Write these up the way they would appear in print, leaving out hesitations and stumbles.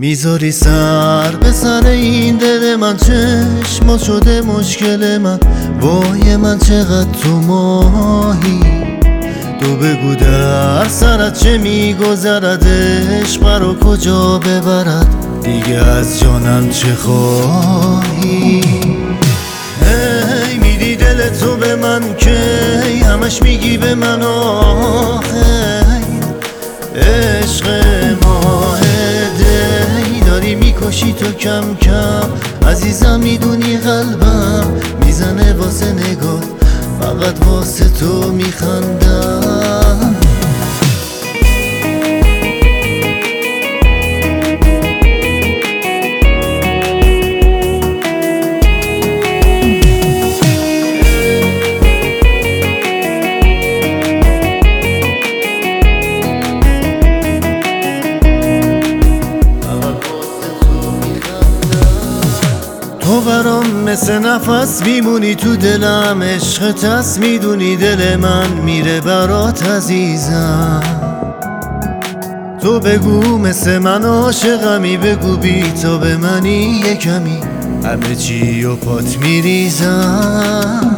میذاری سر به سر این دل من، چشما شده مشکل من. وای من چقدر تو ماهی، تو بگو در سرت چه میگذرد، عشق رو کجا ببرد، دیگه از جانم چه خواهی. هی میدی دل تو به من که همش میگی به من آخه عشق ماه دی داری میکشی تو کم کم. عزیزم میدونی قلبم میزنه واسه نگاه، فقط واسه تو میخندم. تو برام مثل نفس میمونی تو دلم، عشقت هست میدونی دل من میره برات عزیزم. تو بگو مثل من عاشقمی، بگو بی تو به منی یکمی، همه چی و پات میریزم.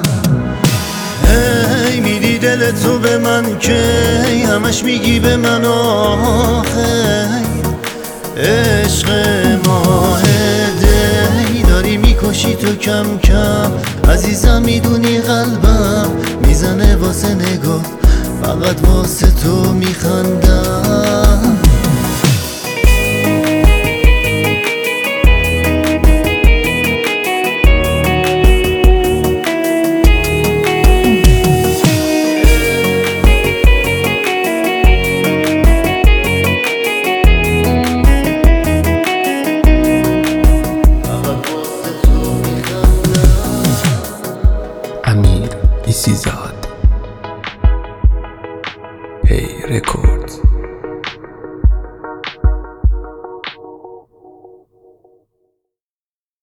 هی میدی دل تو به من که همش میگی به من آخه عشق ماه دی داری میکشی تو کم کم. عزیزم میدونی قلبم میزنه واسه نگاه، فقط واسه تو میخندم. امیر ایسیزاد هی رکوردز.